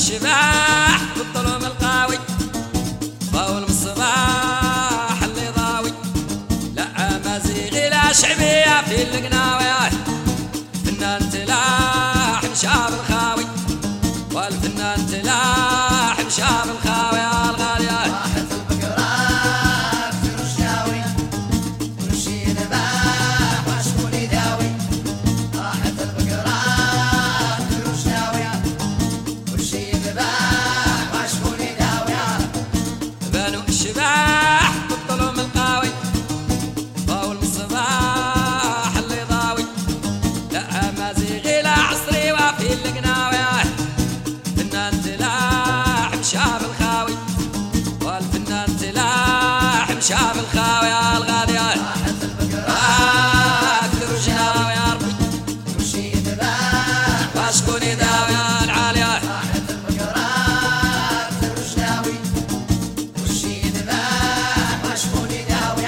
الشباح بالظلم القاوي فاول الصباح اللي ضاوي لا مزيغي لا شعبية في القناوي فنان تلاح مشاب الخاوي والفنان تلاح مشاب الخاوي يا الغالية راحت البقرة في رشاوي ورشي ذباح وشكون يداوي راحت البقرة في رشاوي ورشي ذباح وشكون يداوي بنو الشباح بالظلم القاوي فاول الصباح اللي ضاوي لا مزيغي لا عصري وفي القناوي فنان تلاح مشاب الخاوي والفنان تلاح مشاب الخاوي يا الغالية راحت البقرة اكثر وجناوي يا ربي ورشي ذباح واشكون يداوي يا العالية راحت البقرة في رشاوي ورشي ذباح وشكون يداوي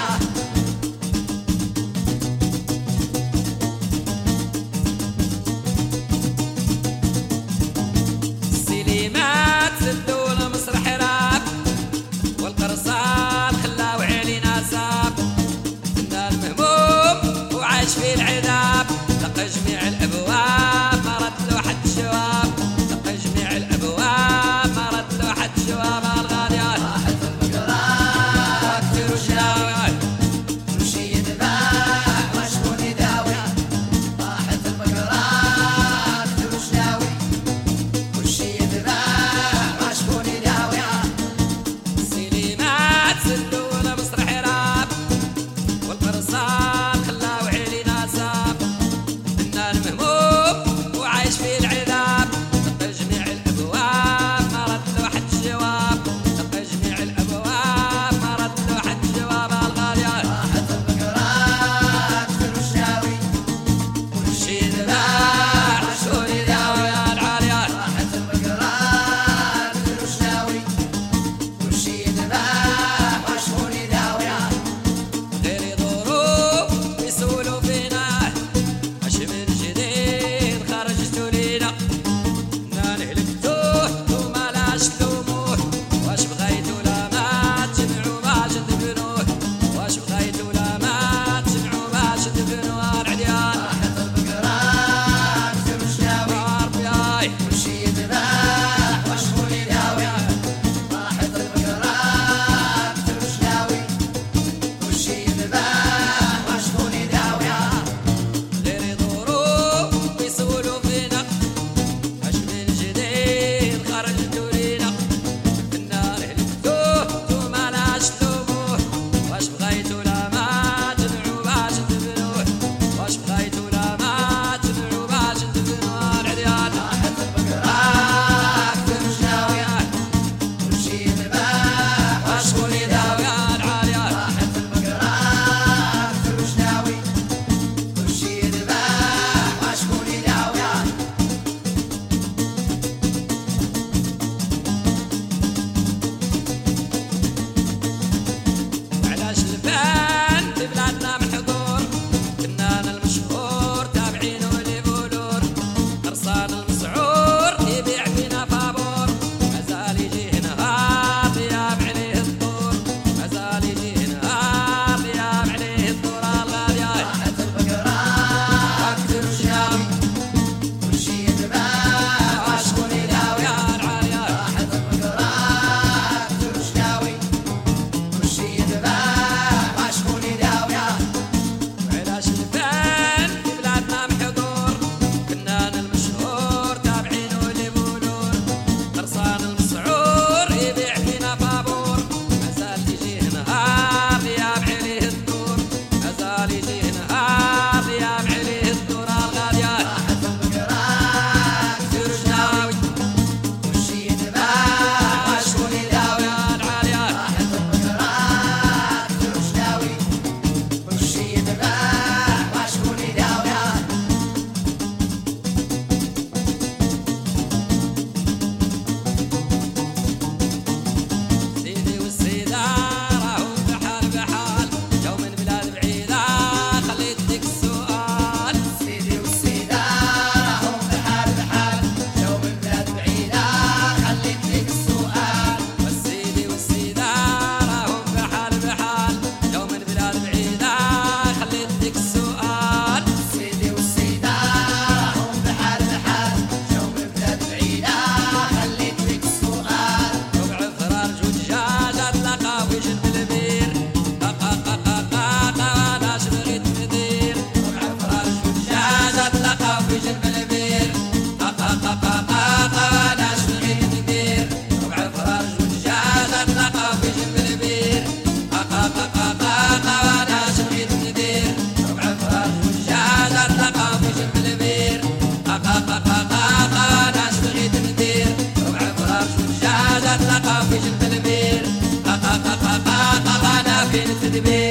السليمات سدوا المسرح راب والقرصان خلاو علينا ساب فنان مهموم وعايش في العذاب لقى جميع الابواب ما رد له حد جواب لقى جميع الابواب ما رد له حد جواب الغاليات راحت البقرة كثير وجناوي ورشي ذباح وشكون يداوي راحت البقرة في رشاوي ورشي ذباح وشكون يداوي سليمات سدوا المسرح راب والقرصان خلاو علينا ساب فنان مهموم وعايش في العذاب لقى جميع الابواب ما رد له حد جواب لقى جميع الابواب ما رد له حد جواب الغاليات راحت البقرة في رشاوي ورشي شي ذباح وشكون يداوي يا العاليات راحت البقرة في رشاوي ورشي ذباح وشكون يداوي غير ظروف يسولوا فينا اش من جديد خرجتوا لينا انا نهلكتوه وما لاش تلوموه واش بغيتوا لا ما تجمعوا باش تدفنوه واش بغيتوا لا ما تجمعوا باش تدفنوه العديان راحت البقرة في رشاوي ربي ورشي ذباح وشكون يداوي راحت البقرة في رشاوي ورشي ذباح وشكون يداوي غير ظروف يسولوا فينا اش من جديد خرجتوا لينا النار هلكتوه وما لاش تلوموه واش بغيتوا لا ما تدعوا باش تبنوه واش بغيتوا في جنب البير ناس بغيت ندير ربع الفراج والدجاج تلاقاو في جنب البير ناس بغيت ندير ربع الفراج والدجاج تلاقاو في جنب البير ناس بغيت ندير ربع الفراج والدجاج تلاقاو في جنب البير انا فين التدبير